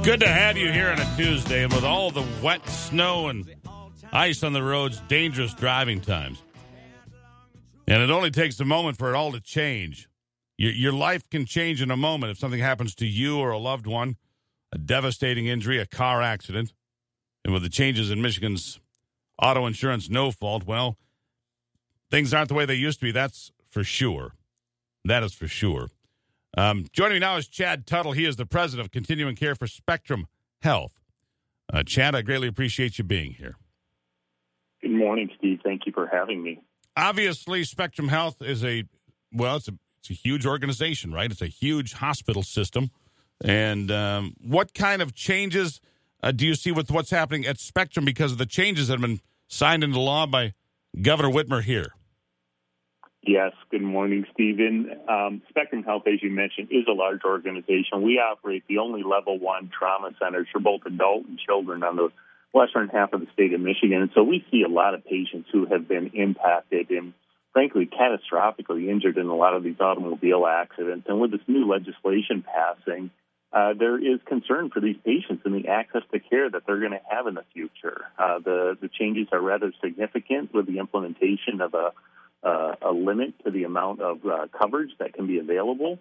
Good to have you here on a Tuesday, and with all the wet snow and ice on the roads, dangerous driving times. And it only takes a moment for it all to change. Your life can change in a moment if something happens to you or a loved one, a devastating injury, a car accident. And with the changes in Michigan's auto insurance no fault, well, things aren't the way they used to be. That's for sure. That is for sure. Joining me now is Chad Tuttle. He is the president of Continuing Care for Spectrum Health. Chad, I greatly appreciate you being here. Good morning, Steve. Thank you for having me. Obviously, Spectrum Health is it's a huge organization, right? It's a huge hospital system. And what kind of changes do you see with what's happening at Spectrum because of the changes that have been signed into law by Governor Whitmer here? Yes, good morning, Stephen. Spectrum Health, as you mentioned, is a large organization. We operate the only level 1 trauma centers for both adult and children on the western half of the state of Michigan. And so we see a lot of patients who have been impacted and, frankly, catastrophically injured in a lot of these automobile accidents. And with this new legislation passing, there is concern for these patients and the access to care that they're going to have in the future. The changes are rather significant with the implementation of a limit to the amount of coverage that can be available.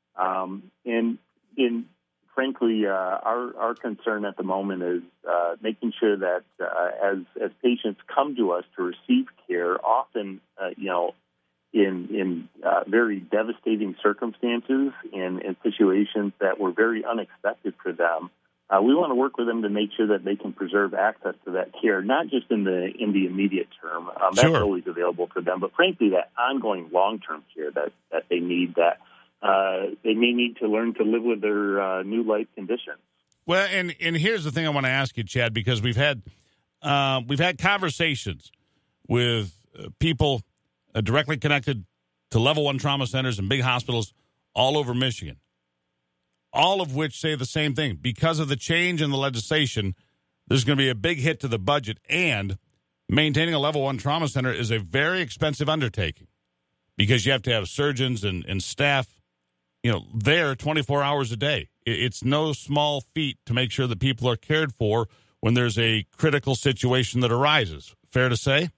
Frankly, our concern at the moment is making sure that as patients come to us to receive care, often, in very devastating circumstances and in situations that were very unexpected for them, we want to work with them to make sure that they can preserve access to that care, not just in the immediate term. That's Sure. always available to them, but frankly, that ongoing long-term care that they need, that they may need to learn to live with their new life conditions. Well, and here's the thing I want to ask you, Chad, because we've had conversations with people directly connected to level 1 trauma centers and big hospitals all over Michigan, all of which say the same thing. Because of the change in the legislation, there's going to be a big hit to the budget, and maintaining a level 1 trauma center is a very expensive undertaking because you have to have surgeons and staff, there 24 hours a day. It's no small feat to make sure that people are cared for when there's a critical situation that arises. Fair to say?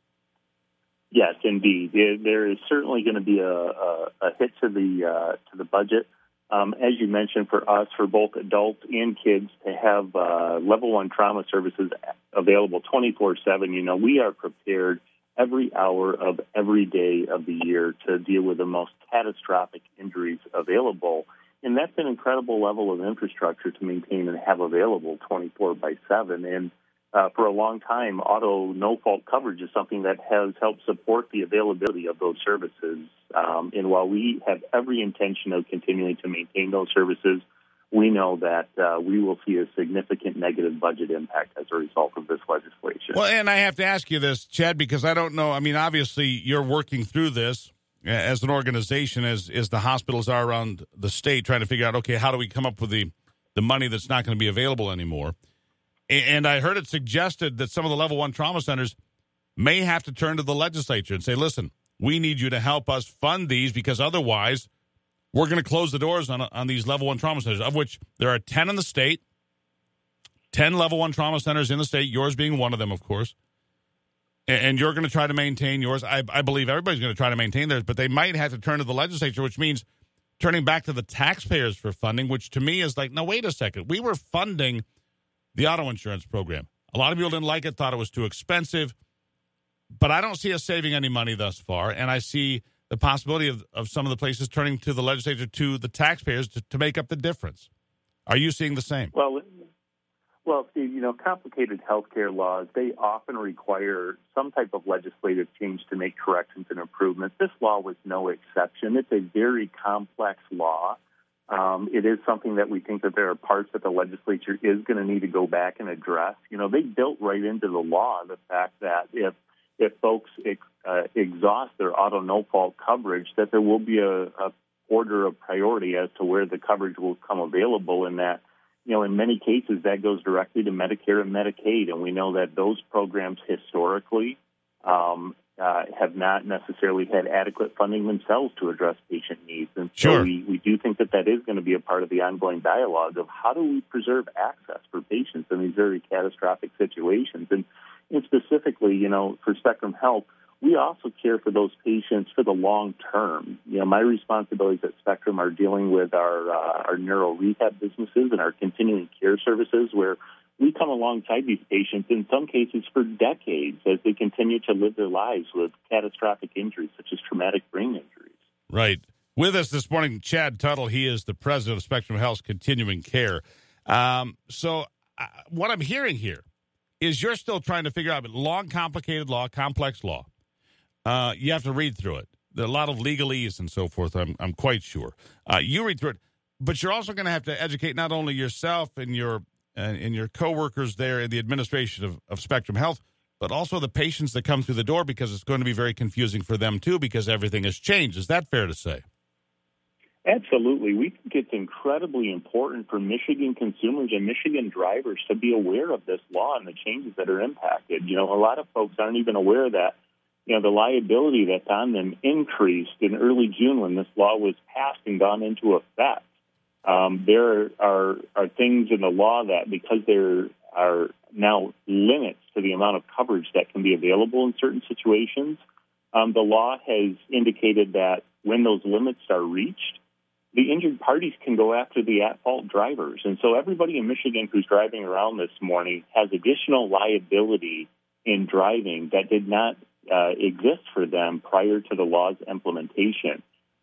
Yes, indeed. There is certainly going to be a hit to the budget. As you mentioned, for us, for both adults and kids, to have level 1 trauma services available 24/7, we are prepared every hour of every day of the year to deal with the most catastrophic injuries available. And that's an incredible level of infrastructure to maintain and have available 24/7. And for a long time, auto no-fault coverage is something that has helped support the availability of those services. And while we have every intention of continuing to maintain those services, we know that we will see a significant negative budget impact as a result of this legislation. Well, and I have to ask you this, Chad, because I don't know. I mean, obviously, you're working through this as an organization, as the hospitals are around the state, trying to figure out, okay, how do we come up with the money that's not going to be available anymore? And I heard it suggested that some of the level 1 trauma centers may have to turn to the legislature and say, listen, we need you to help us fund these because otherwise we're going to close the doors on these level 1 trauma centers, of which there are 10 in the state, 10 level 1 trauma centers in the state, yours being one of them, of course. And you're going to try to maintain yours. I believe everybody's going to try to maintain theirs, but they might have to turn to the legislature, which means turning back to the taxpayers for funding, which to me is like, no, wait a second. We were funding the auto insurance program. A lot of people didn't like it, thought it was too expensive, but I don't see us saving any money thus far, and I see the possibility of some of the places turning to the legislature, to the taxpayers, to make up the difference. Are you seeing the same? Well, Steve, complicated healthcare laws, they often require some type of legislative change to make corrections and improvements. This law was no exception. It's a very complex law. It is something that we think that there are parts that the legislature is going to need to go back and address. They built right into the law the fact that if folks exhaust their auto no-fault coverage, that there will be a order of priority as to where the coverage will come available, and that, in many cases that goes directly to Medicare and Medicaid. And we know that those programs historically have not necessarily had adequate funding themselves to address patient needs. And so Sure. we do think that is going to be a part of the ongoing dialogue of how do we preserve access for patients in these very catastrophic situations. And specifically, for Spectrum Health, we also care for those patients for the long term. My responsibilities at Spectrum are dealing with our neuro rehab businesses and our continuing care services, where we come alongside these patients in some cases for decades as they continue to live their lives with catastrophic injuries such as traumatic brain injuries. Right. With us this morning, Chad Tuttle. He is the president of Spectrum Health's Continuing Care. So what I'm hearing here is you're still trying to figure out long, complicated law, complex law. You have to read through it. There are a lot of legalese and so forth, I'm quite sure. You read through it, but you're also going to have to educate not only yourself and your coworkers there in the administration of Spectrum Health, but also the patients that come through the door, because it's going to be very confusing for them too, because everything has changed. Is that fair to say? Absolutely. We think it's incredibly important for Michigan consumers and Michigan drivers to be aware of this law and the changes that are impacted. A lot of folks aren't even aware that, the liability that's on them increased in early June when this law was passed and gone into effect. There are things in the law that, because there are now limits to the amount of coverage that can be available in certain situations, the law has indicated that when those limits are reached, the injured parties can go after the at-fault drivers. And so everybody in Michigan who's driving around this morning has additional liability in driving that did not exist for them prior to the law's implementation.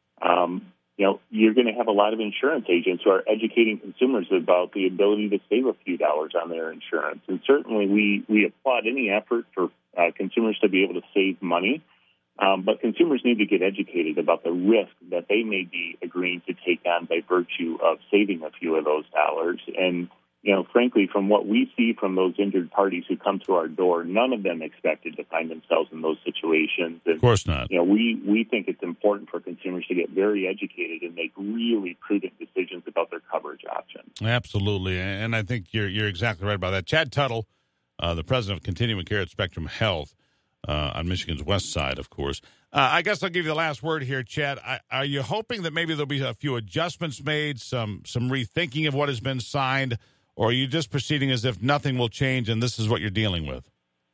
You're going to have a lot of insurance agents who are educating consumers about the ability to save a few dollars on their insurance. And certainly we applaud any effort for consumers to be able to save money. But consumers need to get educated about the risk that they may be agreeing to take on by virtue of saving a few of those dollars. And, frankly, from what we see from those injured parties who come to our door, none of them expected to find themselves in those situations. And, of course not. We think it's important for consumers to get very educated and make really prudent decisions about their coverage options. Absolutely. And I think you're exactly right about that. Chad Tuttle, the president of Continuing Care at Spectrum Health, on Michigan's west side, of course. I guess I'll give you the last word here, Chad. Are you hoping that maybe there'll be a few adjustments made, some rethinking of what has been signed, or are you just proceeding as if nothing will change and this is what you're dealing with?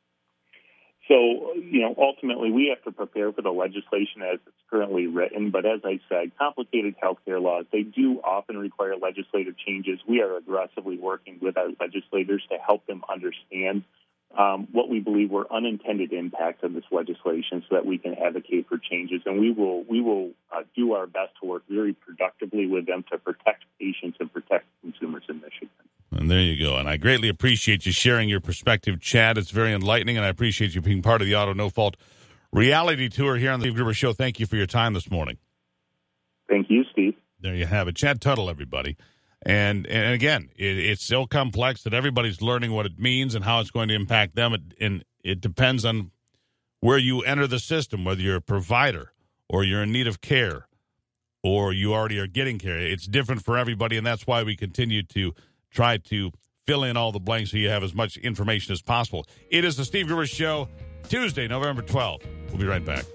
So, ultimately we have to prepare for the legislation as it's currently written. But as I said, complicated healthcare laws, they do often require legislative changes. We are aggressively working with our legislators to help them understand what we believe were unintended impacts of this legislation so that we can advocate for changes. And we will do our best to work very productively with them to protect patients and protect consumers in Michigan. And there you go. And I greatly appreciate you sharing your perspective, Chad. It's very enlightening, and I appreciate you being part of the Auto No Fault reality tour here on the Steve Gruber Show. Thank you for your time this morning. Thank you, Steve. There you have it. Chad Tuttle, everybody. And again, it's so complex that everybody's learning what it means and how it's going to impact them. And it depends on where you enter the system, whether you're a provider or you're in need of care or you already are getting care. It's different for everybody, and that's why we continue to try to fill in all the blanks so you have as much information as possible. It is the Steve Gruber Show, Tuesday, November 12th. We'll be right back.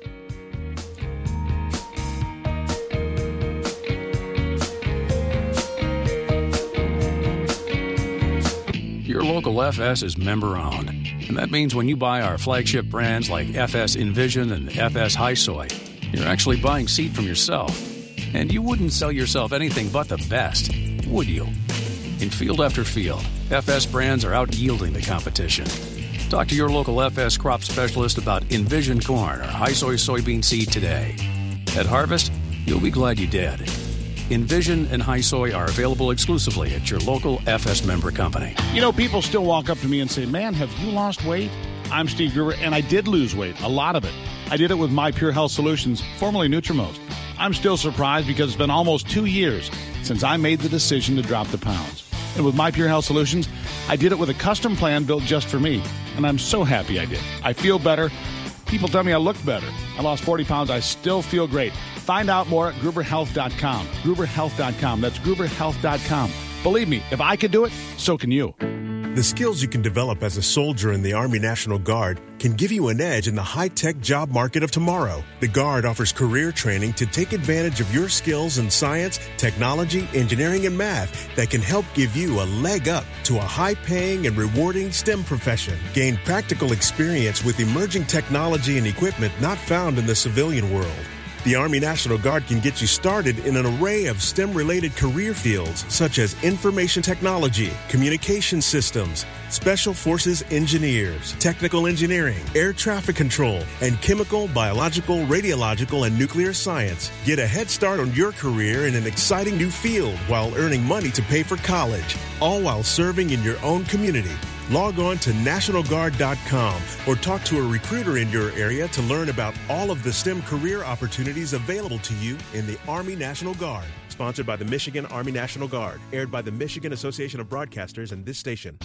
Your local FS is member-owned, and that means when you buy our flagship brands like FS Envision and FS Hi-Soy, you're actually buying seed from yourself. And you wouldn't sell yourself anything but the best, would you? In field after field, FS brands are out-yielding the competition. Talk to your local FS crop specialist about Envision corn or Hi-Soy soybean seed today. At Harvest, you'll be glad you did. Envision and Hi-Soy are available exclusively at your local FS member company. People still walk up to me and say, "Man, have you lost weight?" I'm Steve Gruber, and I did lose weight, a lot of it. I did it with My Pure Health Solutions, formerly Nutrimost. I'm still surprised because it's been almost 2 years since I made the decision to drop the pounds. And with My Pure Health Solutions, I did it with a custom plan built just for me. And I'm so happy I did. I feel better. People tell me I look better. I lost 40 pounds. I still feel great. Find out more at GruberHealth.com. GruberHealth.com. That's GruberHealth.com. Believe me, if I could do it, so can you. The skills you can develop as a soldier in the Army National Guard can give you an edge in the high-tech job market of tomorrow. The Guard offers career training to take advantage of your skills in science, technology, engineering, and math that can help give you a leg up to a high-paying and rewarding STEM profession. Gain practical experience with emerging technology and equipment not found in the civilian world. The Army National Guard can get you started in an array of STEM-related career fields such as information technology, communication systems, special forces engineers, technical engineering, air traffic control, and chemical, biological, radiological, and nuclear science. Get a head start on your career in an exciting new field while earning money to pay for college, all while serving in your own community. Log on to NationalGuard.com or talk to a recruiter in your area to learn about all of the STEM career opportunities available to you in the Army National Guard. Sponsored by the Michigan Army National Guard. Aired by the Michigan Association of Broadcasters and this station.